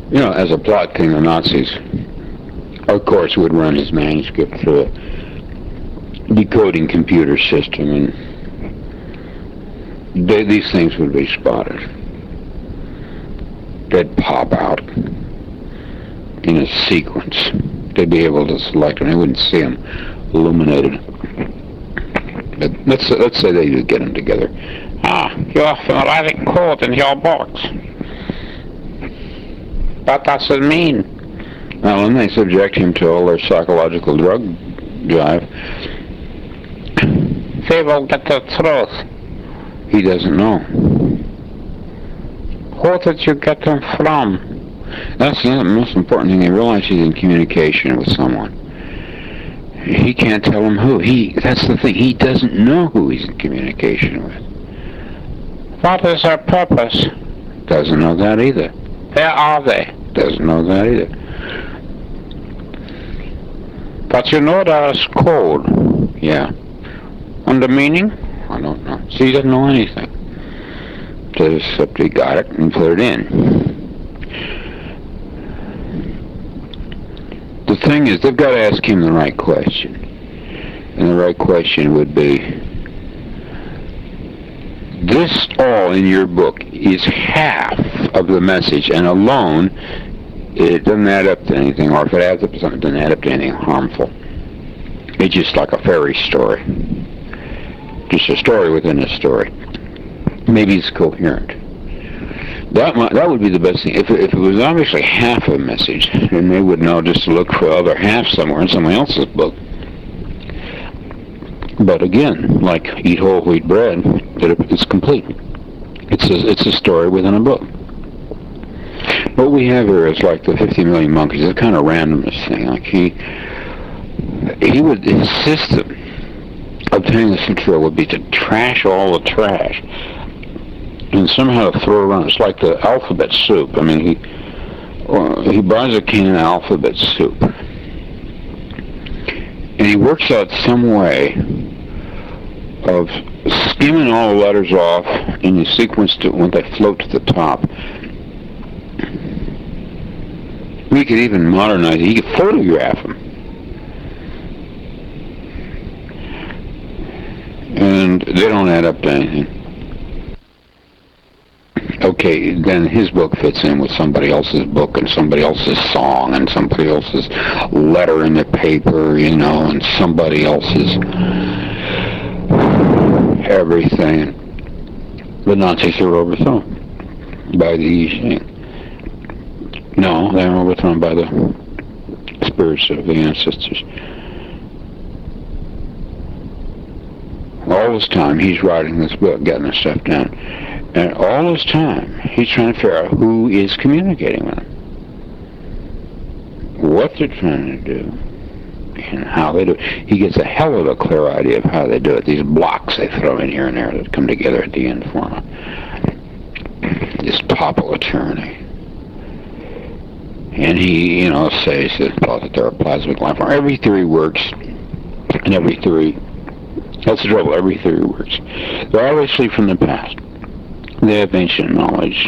You know, as a plot thing, the Nazis, of course, would run his manuscript through a decoding computer system, and these things would be spotted. They'd pop out in a sequence. They'd be able to select them. They wouldn't see them illuminated. But let's say they do get them together. You have been writing code in your box. What does it mean? Well, then they subject him to all their psychological drug drive. They will get the truth. He doesn't know. Who did you get them from? That's the most important thing. They realize he's in communication with someone. He can't tell them who. That's the thing. He doesn't know who he's in communication with. What is their purpose? Doesn't know that either. Where are they? Doesn't know that either. But you know there is code. Yeah. And the meaning? I don't know. See, he doesn't know anything. Except he got it and put it in. The thing is, they've got to ask him the right question. And the right question would be, this all in your book is half of the message, and alone, it doesn't add up to anything, or if it adds up to something, it doesn't add up to anything harmful. It's just like a fairy story. Just a story within a story. Maybe it's coherent. That would be the best thing. If it was obviously half a message, then they would know just to look for the other half somewhere in somebody else's book. But again, like Eat Whole Wheat Bread, it's complete. It's a story within a book. What we have here is like the 50 Million Monkeys. It's kind of randomness thing. Like he would, his system obtaining this material would be to trash all the trash and somehow throw it around. It's like the alphabet soup. I mean, he buys a can of alphabet soup, and he works out some way of skimming all the letters off, and you sequence it when they float to the top. We could even modernize it. He could photograph them. And they don't add up to anything. Okay, then his book fits in with somebody else's book and somebody else's song and somebody else's letter in the paper, you know, and somebody else's everything. The Nazis are overthrown by the I Ching. No, they're overthrown by the spirits of the ancestors. All this time, he's writing this book, getting this stuff down. And all this time, he's trying to figure out who is communicating with him. What they're trying to do, and how they do it. He gets a hell of a clear idea of how they do it. These blocks they throw in here and there that come together at the end form this topple of tyranny. And he, you know, says that there are plasmic life forms. Every theory works, and every theory, that's the trouble, every theory works. They're obviously from the past. They have ancient knowledge.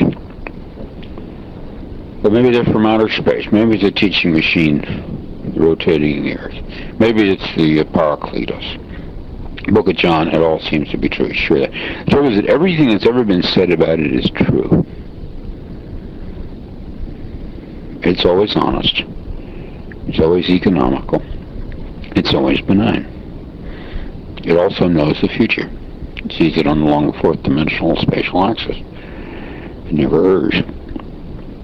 But maybe they're from outer space. Maybe it's a teaching machine rotating the earth. Maybe it's the Paracletos. Book of John, it all seems to be true. Sure. The trouble is that everything that's ever been said about it is true. It's always honest. It's always economical. It's always benign. It also knows the future. It sees it along the fourth dimensional spatial axis. It never errs.